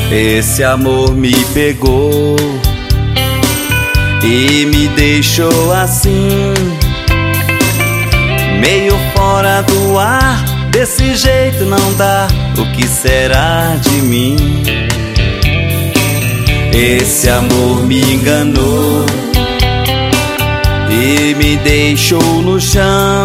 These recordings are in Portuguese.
Esse amor me pegou e me deixou assim, meio fora do ar. Desse jeito não dá, o que será de mim? Esse amor me enganou e me deixou no chão.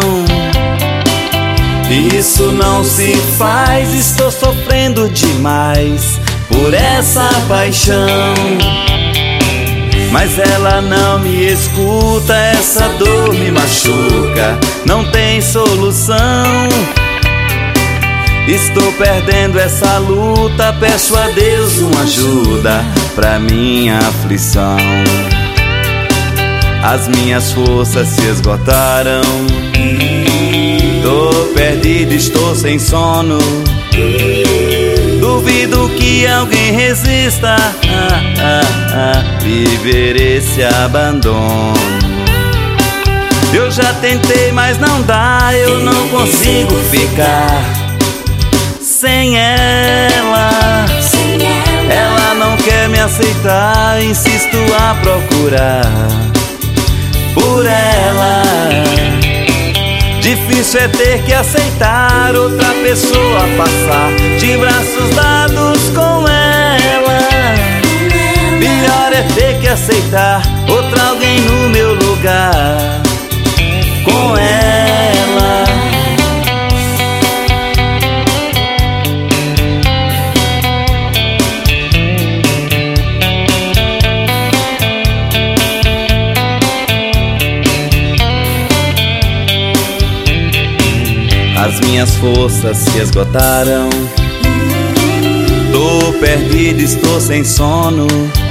Isso não se faz, estou sofrendo demais por essa paixão. Mas ela não me escuta, essa dor me machuca, não tem solução. Estou perdendo essa luta, peço a Deus uma ajuda pra minha aflição. As minhas forças se esgotaram, tô perdido, estou sem sono. Duvido que alguém resista a viver esse abandono. Eu já tentei, mas não dá, eu não consigo ficar sem ela. Ela não quer me aceitar, insisto a procurar por ela. Difícil é ter que aceitar outra pessoa passar de braços dados com ela. Pior é ter que aceitar outra alguém no meu lugar com ela. As minhas forças se esgotaram, tô perdido, estou sem sono.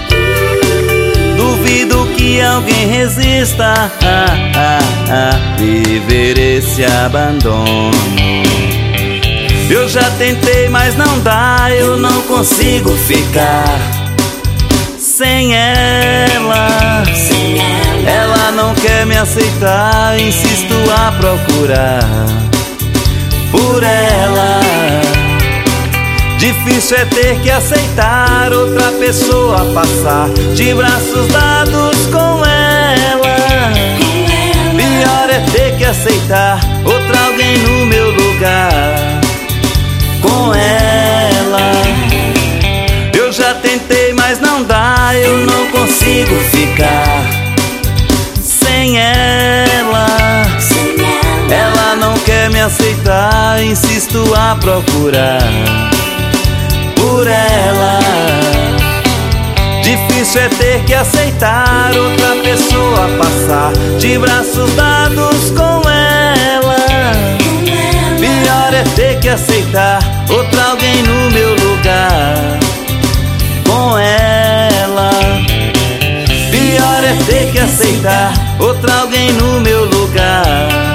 Duvido que alguém resista a viver esse abandono. Eu já tentei, mas não dá, eu não consigo ficar sem ela. Ela não quer me aceitar, insisto a procurar por ela. Difícil é ter que aceitar outra pessoa passar de braços dados com ela. Pior é ter que aceitar outra alguém no meu lugar com ela. Eu já tentei, mas não dá, eu não consigo ficar sem ela. Ela não quer me aceitar, insisto a procurar por ela. Difícil é ter que aceitar outra pessoa passar de braços dados com ela. Pior é ter que aceitar outra alguém no meu lugar com ela. Pior é ter que aceitar outra alguém no meu lugar